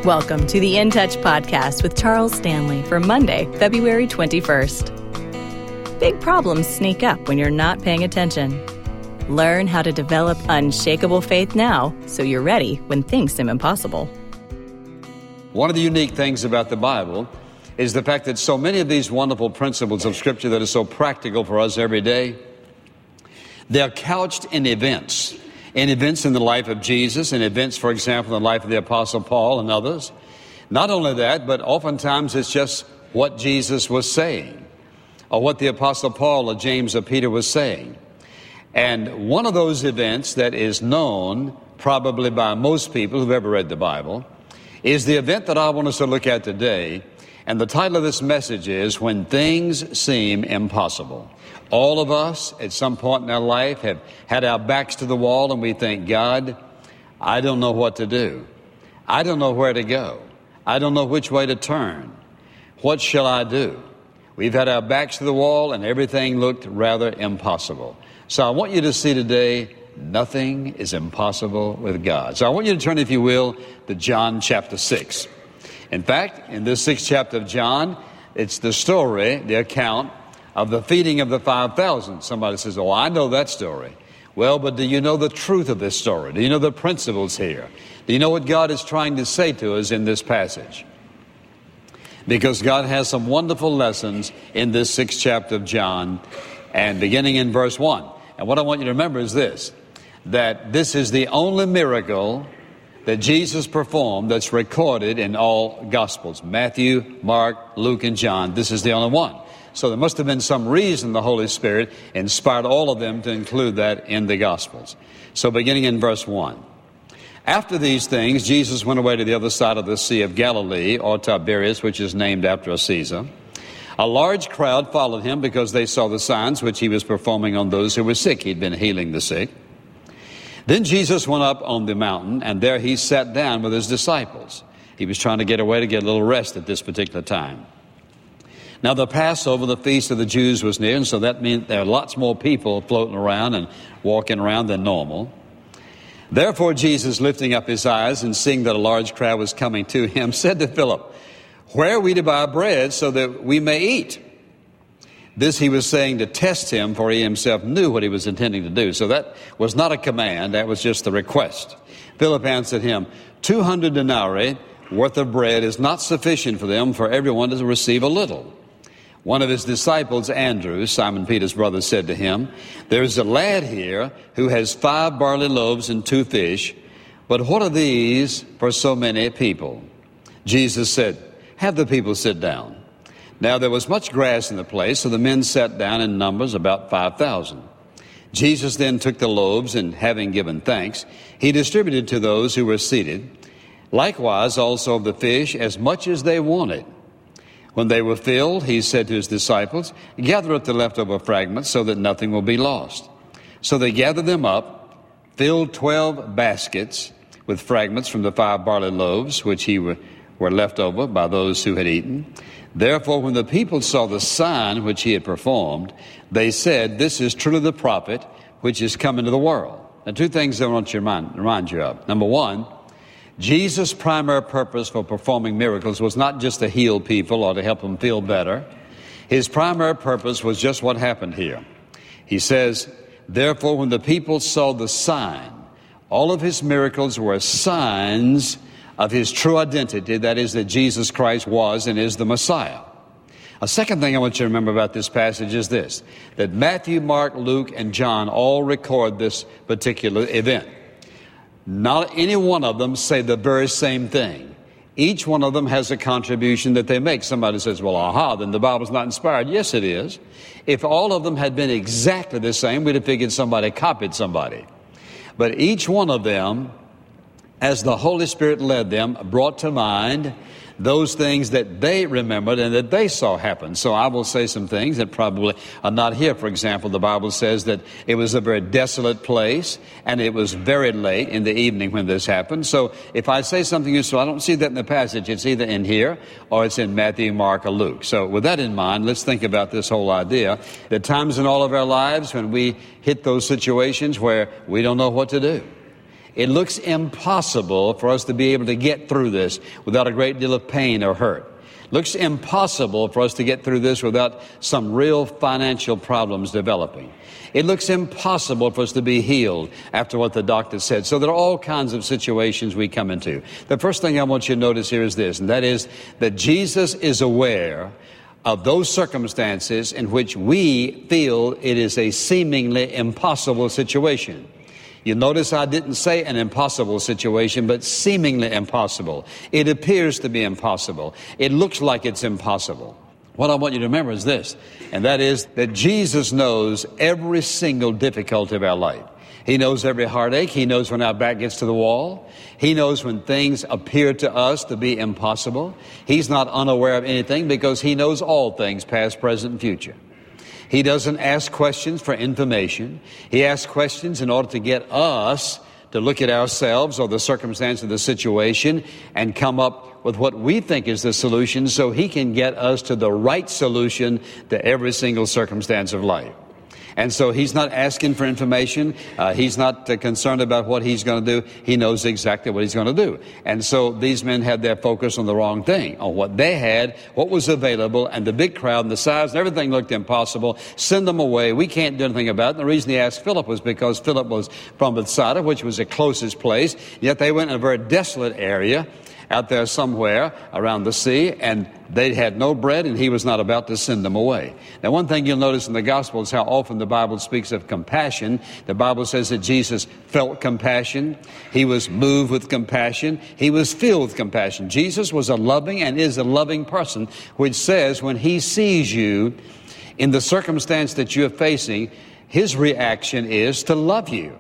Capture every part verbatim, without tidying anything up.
Welcome to the In Touch podcast with Charles Stanley for Monday, February twenty-first. Big problems sneak up when you're not paying attention. Learn how to develop unshakable faith now so you're ready when things seem impossible. One of the unique things about the Bible is the fact that so many of these wonderful principles of Scripture that are so practical for us every day, they're couched in events. In events in the life of Jesus, in events, for example, in the life of the Apostle Paul and others. Not only that, but oftentimes it's just what Jesus was saying, or what the Apostle Paul or James or Peter was saying. And one of those events that is known probably by most people who've ever read the Bible is the event that I want us to look at today. And the title of this message is When Things Seem Impossible. All of us at some point in our life have had our backs to the wall and we think, God, I don't know what to do. I don't know where to go. I don't know which way to turn. What shall I do? We've had our backs to the wall and everything looked rather impossible. So I want you to see today, nothing is impossible with God. So I want you to turn, if you will, to John chapter six. In fact, in this sixth chapter of John, it's the story, the account of the feeding of the five thousand. Somebody says, oh, I know that story. Well, but do you know the truth of this story? Do you know the principles here? Do you know what God is trying to say to us in this passage? Because God has some wonderful lessons in this sixth chapter of John, and beginning in verse one. And what I want you to remember is this, that this is the only miracle that Jesus performed that's recorded in all Gospels. Matthew, Mark, Luke, and John. This is the only one. So there must have been some reason the Holy Spirit inspired all of them to include that in the Gospels. So beginning in verse one. After these things, Jesus went away to the other side of the Sea of Galilee, or Tiberias, which is named after a Caesar. A large crowd followed him because they saw the signs which he was performing on those who were sick. He'd been healing the sick. Then Jesus went up on the mountain, and there he sat down with his disciples. He was trying to get away to get a little rest at this particular time. Now the Passover, the feast of the Jews, was near, and so that meant there are lots more people floating around and walking around than normal. Therefore Jesus, lifting up his eyes and seeing that a large crowd was coming to him, said to Philip, where are we to buy bread so that we may eat? This he was saying to test him, for he himself knew what he was intending to do. So that was not a command, that was just a request. Philip answered him, two hundred denarii worth of bread is not sufficient for them, for everyone to receive a little. One of his disciples, Andrew, Simon Peter's brother, said to him, there is a lad here who has five barley loaves and two fish, but what are these for so many people? Jesus said, have the people sit down. Now there was much grass in the place, so the men sat down in numbers about five thousand. Jesus then took the loaves, and having given thanks, he distributed to those who were seated. Likewise also of the fish, as much as they wanted. When they were filled, he said to his disciples, gather up the leftover fragments so that nothing will be lost. So they gathered them up, filled twelve baskets with fragments from the five barley loaves, which he were, were left over by those who had eaten. Therefore, when the people saw the sign which he had performed, they said, this is truly the prophet which is come into the world. Now, two things I want to remind, remind you of. Number one, Jesus' primary purpose for performing miracles was not just to heal people or to help them feel better. His primary purpose was just what happened here. He says, therefore, when the people saw the sign, all of his miracles were signs of his true identity, that is, that Jesus Christ was and is the Messiah. A second thing I want you to remember about this passage is this, that Matthew, Mark, Luke, and John all record this particular event. Not any one of them say the very same thing. Each one of them has a contribution that they make. Somebody says, well, aha, then the Bible's not inspired. Yes, it is. If all of them had been exactly the same, we'd have figured somebody copied somebody. But each one of them, as the Holy Spirit led them, brought to mind those things that they remembered and that they saw happen. So I will say some things that probably are not here. For example, the Bible says that it was a very desolate place and it was very late in the evening when this happened. So if I say something useful, I don't see that in the passage. It's either in here or it's in Matthew, Mark, or Luke. So with that in mind, let's think about this whole idea. There are times in all of our lives when we hit those situations where we don't know what to do. It looks impossible for us to be able to get through this without a great deal of pain or hurt. It looks impossible for us to get through this without some real financial problems developing. It looks impossible for us to be healed after what the doctor said. So there are all kinds of situations we come into. The first thing I want you to notice here is this, and that is that Jesus is aware of those circumstances in which we feel it is a seemingly impossible situation. You notice I didn't say an impossible situation, but seemingly impossible. It appears to be impossible. It looks like it's impossible. What I want you to remember is this, and that is that Jesus knows every single difficulty of our life. He knows every heartache. He knows when our back gets to the wall. He knows when things appear to us to be impossible. He's not unaware of anything because he knows all things, past, present, and future. He doesn't ask questions for information. He asks questions in order to get us to look at ourselves or the circumstance of the situation and come up with what we think is the solution so he can get us to the right solution to every single circumstance of life. And so he's not asking for information. Uh, he's not uh, concerned about what he's going to do. He knows exactly what he's going to do. And so these men had their focus on the wrong thing, on what they had, what was available, and the big crowd and the size and everything looked impossible. Send them away. We can't do anything about it. And the reason he asked Philip was because Philip was from Bethsaida, which was the closest place. Yet they went in a very desolate area out there somewhere around the sea, and they had no bread, and he was not about to send them away. Now, one thing you'll notice in the gospel is how often the Bible speaks of compassion. The Bible says that Jesus felt compassion. He was moved with compassion. He was filled with compassion. Jesus was a loving and is a loving person, which says when he sees you in the circumstance that you're facing, his reaction is to love you.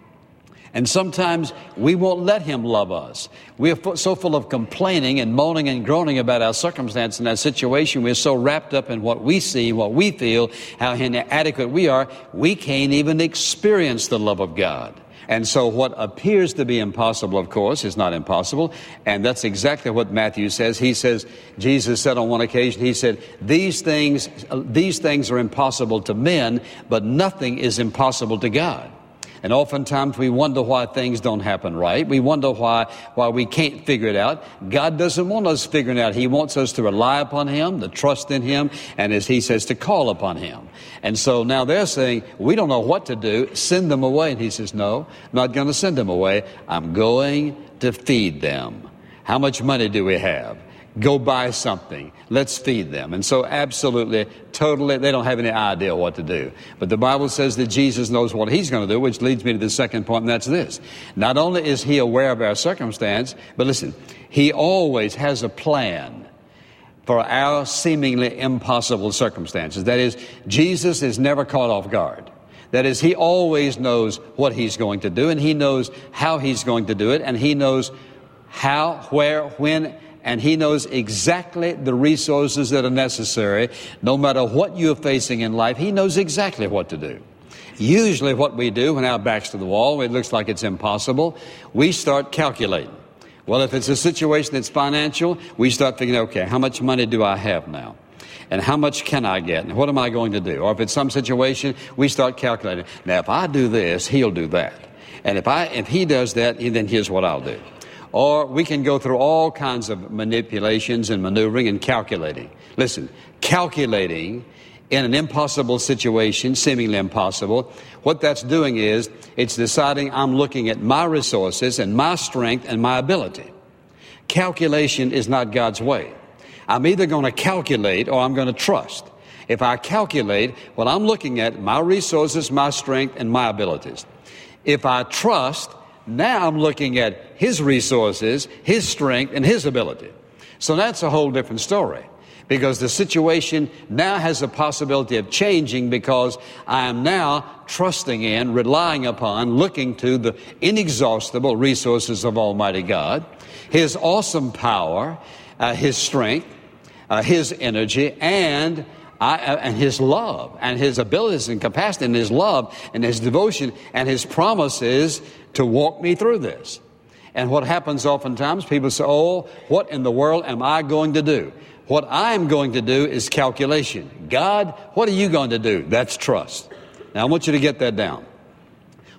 And sometimes we won't let him love us. We're so full of complaining and moaning and groaning about our circumstance and our situation. We're so wrapped up in what we see, what we feel, how inadequate we are, we can't even experience the love of God. And so what appears to be impossible, of course, is not impossible. And that's exactly what Matthew says. He says, Jesus said on one occasion, he said, these things, these things are impossible to men, but nothing is impossible to God. And oftentimes we wonder why things don't happen right. We wonder why why we can't figure it out. God doesn't want us figuring it out. He wants us to rely upon him, to trust in him, and as he says, to call upon him. And so now they're saying, we don't know what to do. Send them away. And he says, no, I'm not going to send them away. I'm going to feed them. How much money do we have? Go buy something. Let's feed them. And so absolutely, totally, they don't have any idea what to do. But the Bible says that Jesus knows what he's going to do, which leads me to the second point, and that's this. Not only is he aware of our circumstance, but listen, he always has a plan for our seemingly impossible circumstances. That is, Jesus is never caught off guard. That is, he always knows what he's going to do, and he knows how he's going to do it, and he knows how, where, when, and he knows exactly the resources that are necessary. No matter what you're facing in life, he knows exactly what to do. Usually what we do when our back's to the wall, it looks like it's impossible, we start calculating. Well, if it's a situation that's financial, we start thinking, okay, how much money do I have now? And how much can I get? And what am I going to do? Or if it's some situation, we start calculating. Now, if I do this, he'll do that. And if I, if he does that, then here's what I'll do. Or we can go through all kinds of manipulations and maneuvering and calculating. Listen, calculating in an impossible situation, seemingly impossible, what that's doing is it's deciding I'm looking at my resources and my strength and my ability. Calculation is not God's way. I'm either going to calculate or I'm going to trust. If I calculate, well, I'm looking at my resources, my strength, and my abilities. If I trust, now I'm looking at his resources, his strength, and his ability. So that's a whole different story, because the situation now has a possibility of changing because I am now trusting in, relying upon, looking to the inexhaustible resources of Almighty God, his awesome power, uh, his strength, uh, his energy, and I, uh, and his love, and his abilities and capacity, and his love, and his devotion, and his promises to walk me through this. And what happens oftentimes, people say, oh, what in the world am I going to do? What I'm going to do is calculation. God, what are you going to do? That's trust. Now, I want you to get that down.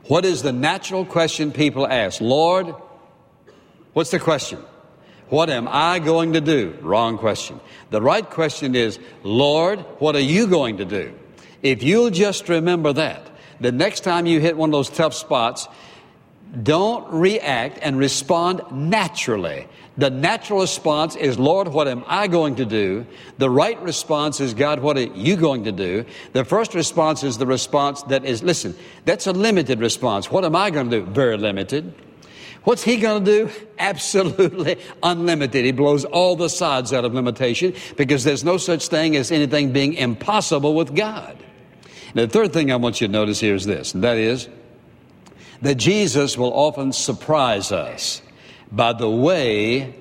What is the natural question people ask? Lord, what's the question? What am I going to do? Wrong question. The right question is, Lord, what are you going to do? If you'll just remember that, the next time you hit one of those tough spots, don't react and respond naturally. The natural response is, Lord, what am I going to do? The right response is, God, what are you going to do? The first response is the response that is, listen, that's a limited response. What am I going to do? Very limited. What's he going to do? Absolutely unlimited. He blows all the sides out of limitation because there's no such thing as anything being impossible with God. Now, the third thing I want you to notice here is this, and that is that Jesus will often surprise us by the way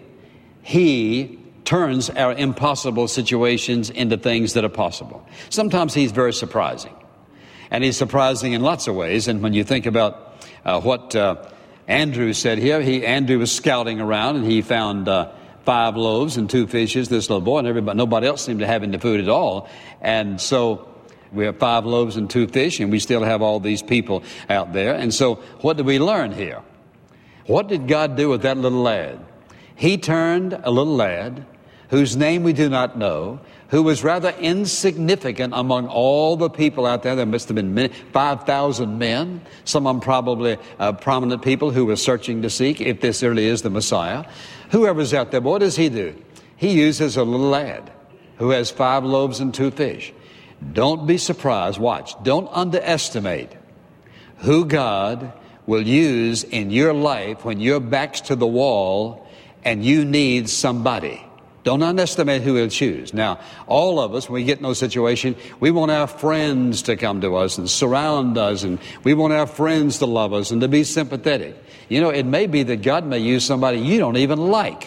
he turns our impossible situations into things that are possible. Sometimes he's very surprising, and he's surprising in lots of ways. And when you think about uh, what uh, Andrew said here, he Andrew was scouting around, and he found uh, five loaves and two fishes, this little boy, and everybody, nobody else seemed to have any food at all. And so we have five loaves and two fish, and we still have all these people out there. And so what do we learn here? What did God do with that little lad? He turned a little lad whose name we do not know, who was rather insignificant among all the people out there. There must have been many, five thousand men, some of them probably uh, prominent people who were searching to seek if this really is the Messiah. Whoever's out there, what does he do? He uses a little lad who has five loaves and two fish. Don't be surprised. Watch. Don't underestimate who God will use in your life when your back's to the wall and you need somebody. Don't underestimate who he'll choose. Now, all of us, when we get in those situations, we want our friends to come to us and surround us, and we want our friends to love us and to be sympathetic. You know, it may be that God may use somebody you don't even like.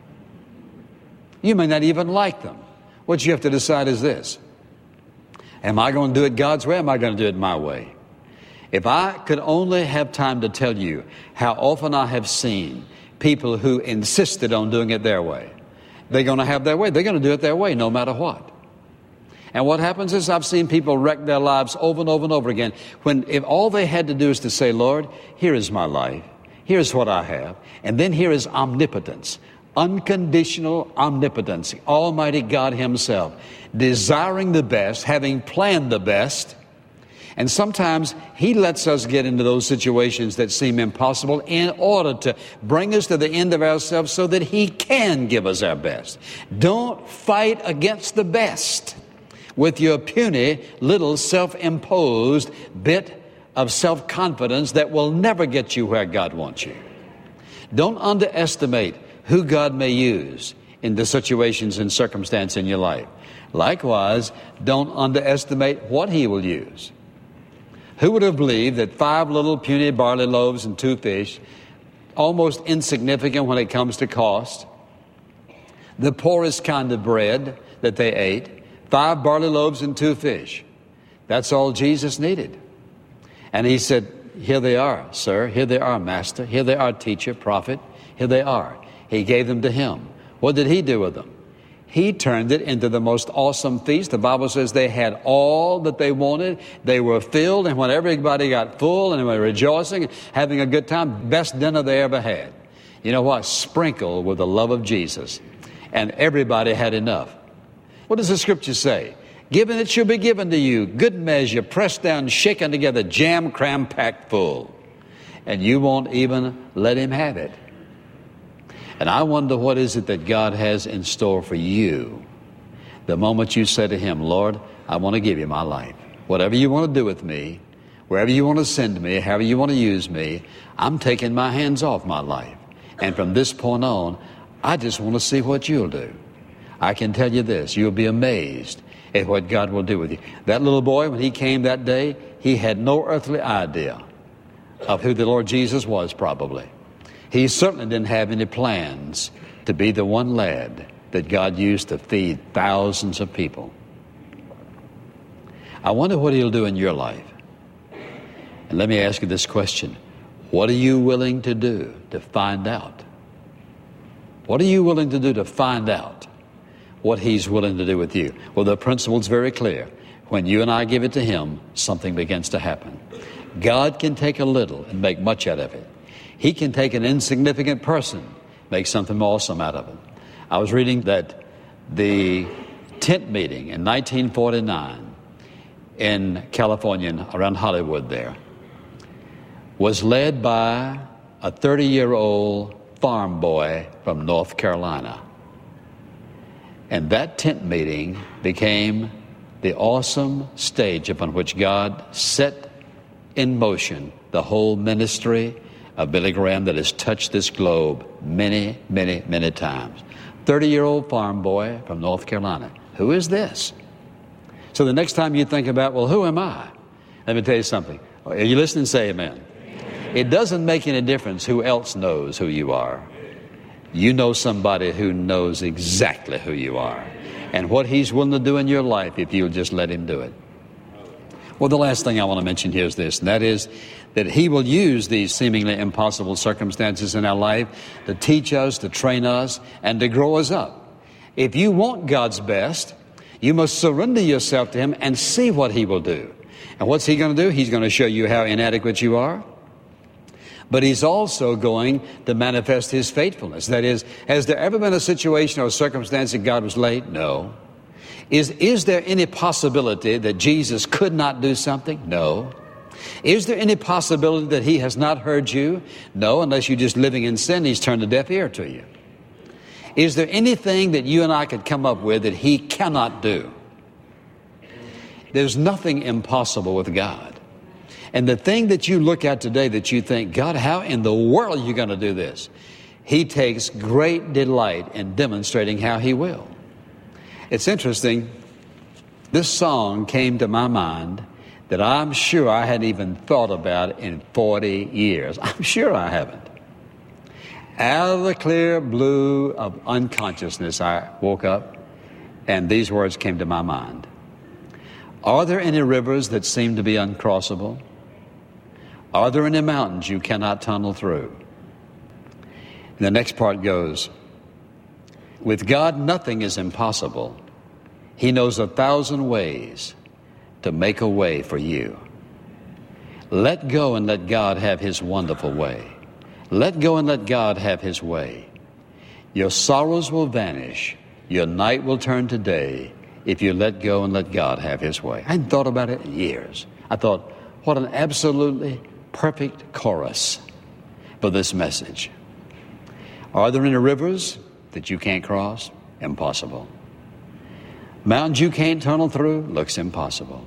You may not even like them. What you have to decide is this. Am I going to do it God's way or am I going to do it my way? If I could only have time to tell you how often I have seen people who insisted on doing it their way. They're going to have their way. They're going to do it their way no matter what. And what happens is I've seen people wreck their lives over and over and over again when if all they had to do is to say, Lord, here is my life. Here's what I have. And then here is omnipotence. Unconditional omnipotence, Almighty God himself, desiring the best, having planned the best. And sometimes he lets us get into those situations that seem impossible in order to bring us to the end of ourselves so that he can give us our best. Don't fight against the best with your puny little self-imposed bit of self-confidence that will never get you where God wants you. Don't underestimate who God may use in the situations and circumstance in your life. Likewise, don't underestimate what he will use. Who would have believed that five little puny barley loaves and two fish, almost insignificant when it comes to cost, the poorest kind of bread that they ate, five barley loaves and two fish, that's all Jesus needed. And he said, here they are, sir. Here they are, master. Here they are, teacher, prophet. Here they are. He gave them to him. What did he do with them? He turned it into the most awesome feast. The Bible says they had all that they wanted. They were filled, and when everybody got full and they were rejoicing and having a good time, best dinner they ever had. You know what? Sprinkled with the love of Jesus. And everybody had enough. What does the scripture say? Given it shall be given to you, good measure, pressed down, shaken together, jam, cram, packed full. And you won't even let him have it. And I wonder what is it that God has in store for you the moment you say to him, Lord, I want to give you my life. Whatever you want to do with me, wherever you want to send me, however you want to use me, I'm taking my hands off my life. And from this point on, I just want to see what you'll do. I can tell you this, you'll be amazed at what God will do with you. That little boy, when he came that day, he had no earthly idea of who the Lord Jesus was, probably. He certainly didn't have any plans to be the one lad that God used to feed thousands of people. I wonder what he'll do in your life. And let me ask you this question. What are you willing to do to find out? What are you willing to do to find out what he's willing to do with you? Well, the principle's very clear. When you and I give it to him, something begins to happen. God can take a little and make much out of it. He can take an insignificant person, make something awesome out of it. I was reading that the tent meeting in nineteen forty-nine in California, around Hollywood there, was led by a thirty-year-old farm boy from North Carolina. And that tent meeting became the awesome stage upon which God set in motion the whole ministry of Billy Graham that has touched this globe many, many, many times. thirty-year-old farm boy from North Carolina. Who is this? So the next time you think about, well, who am I? Let me tell you something. Are you listening? Say amen. It doesn't make any difference who else knows who you are. You know somebody who knows exactly who you are and what he's willing to do in your life if you'll just let him do it. Well, the last thing I want to mention here is this, and that is that he will use these seemingly impossible circumstances in our life to teach us, to train us, and to grow us up. If you want God's best, you must surrender yourself to him and see what he will do. And what's he going to do? He's going to show you how inadequate you are. But he's also going to manifest his faithfulness. That is, has there ever been a situation or a circumstance that God was late? No. Is, is there any possibility that Jesus could not do something? No. Is there any possibility that he has not heard you? No, unless you're just living in sin, he's turned a deaf ear to you. Is there anything that you and I could come up with that he cannot do? There's nothing impossible with God. And the thing that you look at today that you think, God, how in the world are you going to do this? He takes great delight in demonstrating how he will. It's interesting. This song came to my mind that I'm sure I hadn't even thought about in forty years. I'm sure I haven't. Out of the clear blue of unconsciousness, I woke up and these words came to my mind. Are there any rivers that seem to be uncrossable? Are there any mountains you cannot tunnel through? And the next part goes, with God, nothing is impossible. He knows a thousand ways to make a way for you. Let go and let God have his wonderful way. Let go and let God have his way. Your sorrows will vanish. Your night will turn to day if you let go and let God have his way. I hadn't thought about it in years. I thought, what an absolutely perfect chorus for this message. Are there any rivers that you can't cross? Impossible. Mountains you can't tunnel through? Looks impossible.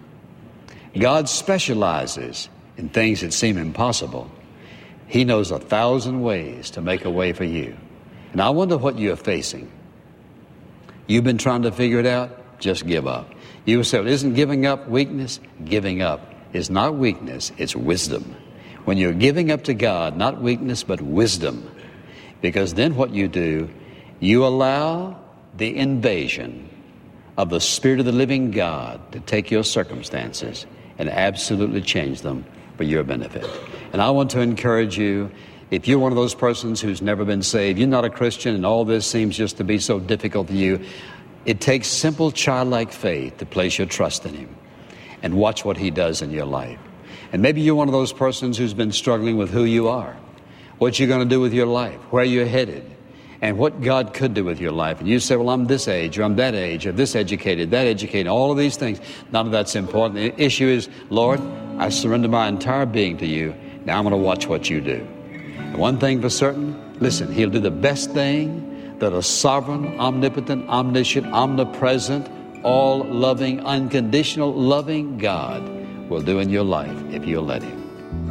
God specializes in things that seem impossible. He knows a thousand ways to make a way for you. And I wonder what you're facing. You've been trying to figure it out? Just give up. You said, isn't giving up weakness? Giving up is not weakness, it's wisdom. When you're giving up to God, not weakness, but wisdom. Because then what you do, you allow the invasion of the Spirit of the living God to take your circumstances and absolutely change them for your benefit. And I want to encourage you, if you're one of those persons who's never been saved, you're not a Christian, and all this seems just to be so difficult to you, it takes simple childlike faith to place your trust in him and watch what he does in your life. And maybe you're one of those persons who's been struggling with who you are, what you're going to do with your life, where you're headed, and what God could do with your life. And you say, well, I'm this age, or I'm that age, or this educated, that educated, all of these things. None of that's important. The issue is, Lord, I surrender my entire being to you. Now I'm going to watch what you do. And one thing for certain, listen, he'll do the best thing that a sovereign, omnipotent, omniscient, omnipresent, all-loving, unconditional, loving God will do in your life if you'll let him.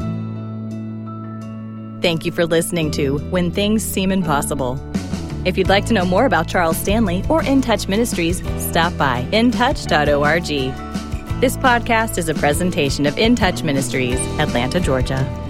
Thank you for listening to When Things Seem Impossible. If you'd like to know more about Charles Stanley or In Touch Ministries, stop by in touch dot org. This podcast is a presentation of In Touch Ministries, Atlanta, Georgia.